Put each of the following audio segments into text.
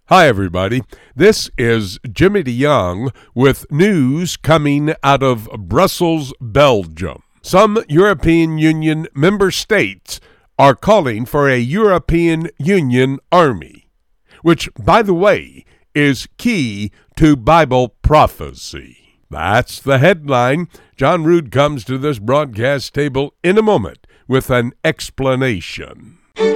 Hi, everybody. This is Jimmy DeYoung with news coming out of Brussels, Belgium. Some European Union member states are calling for a European Union army, which, by the way, is key to Bible prophecy. That's the headline. John Rood comes to this broadcast table in a moment with an explanation.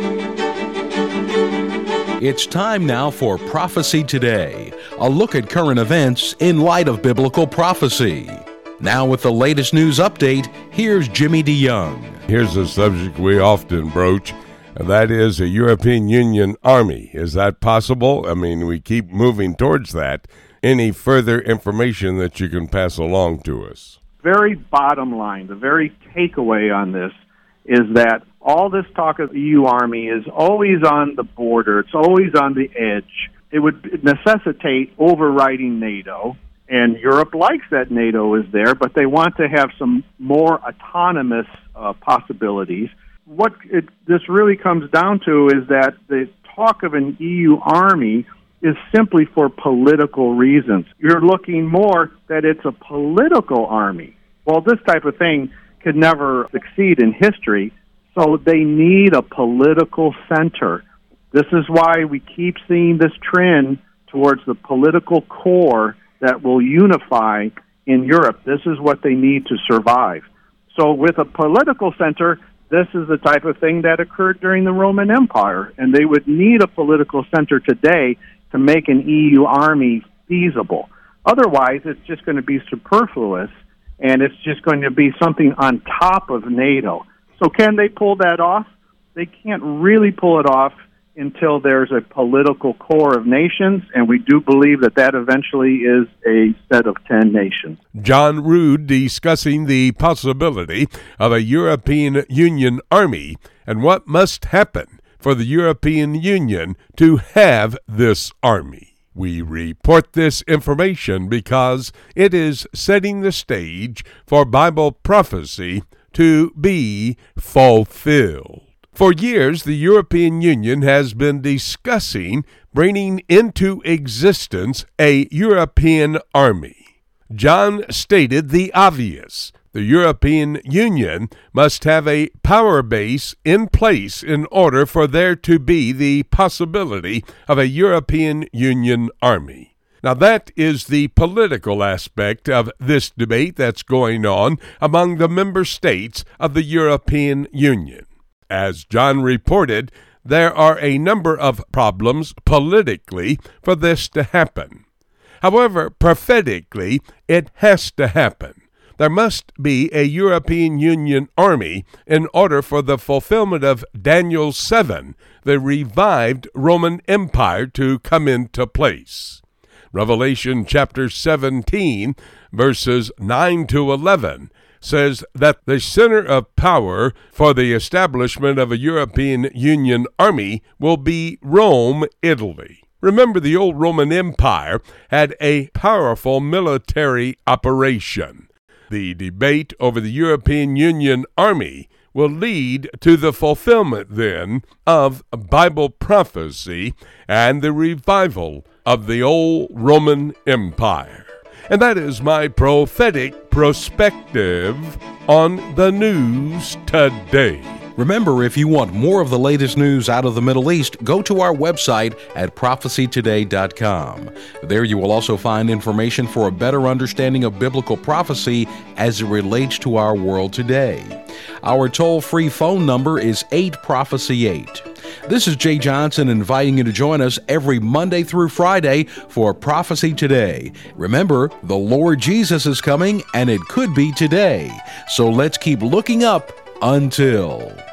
It's time now for Prophecy Today, a look at current events in light of biblical prophecy. Now with the latest news update, here's Jimmy DeYoung. Here's a subject we often broach, and that is a European Union army. Is that possible? I mean, we keep moving towards that. Any further information that you can pass along to us? Very bottom line, the very takeaway on this is that all this talk of the EU army is always on the border. It's always on the edge. It would necessitate overriding NATO, and Europe likes that NATO is there, but they want to have some more autonomous possibilities. What this really comes down to is that the talk of an EU army is simply for political reasons. You're looking more that it's a political army. Well, this type of thing could never succeed in history, so they need a political center. This is why we keep seeing this trend towards the political core that will unify in Europe. This is what they need to survive. So with a political center, this is the type of thing that occurred during the Roman Empire, and they would need a political center today to make an EU army feasible. Otherwise, it's just going to be superfluous, and it's just going to be something on top of NATO. So can they pull that off? They can't really pull it off until there's a political core of nations, and we do believe that that eventually is a set of 10 nations. John Rood discussing the possibility of a European Union army and what must happen for the European Union to have this army. We report this information because it is setting the stage for Bible prophecy to be fulfilled. For years, the European Union has been discussing bringing into existence a European army. John stated the obvious. The European Union must have a power base in place in order for there to be the possibility of a European Union army. Now, that is the political aspect of this debate that's going on among the member states of the European Union. As John reported, there are a number of problems politically for this to happen. However, prophetically, it has to happen. There must be a European Union army in order for the fulfillment of Daniel 7, the revived Roman Empire, to come into place. Revelation chapter 17, verses 9 to 11, says that the center of power for the establishment of a European Union army will be Rome, Italy. Remember, the old Roman Empire had a powerful military operation. The debate over the European Union army will lead to the fulfillment, then, of Bible prophecy and the revival of the old Roman Empire. And that is my prophetic perspective on the news today. Remember, if you want more of the latest news out of the Middle East, go to our website at prophecytoday.com. There you will also find information for a better understanding of biblical prophecy as it relates to our world today. Our toll-free phone number is 8-PROPHECY-8. This is Jay Johnson inviting you to join us every Monday through Friday for Prophecy Today. Remember, the Lord Jesus is coming, and it could be today. So let's keep looking up until...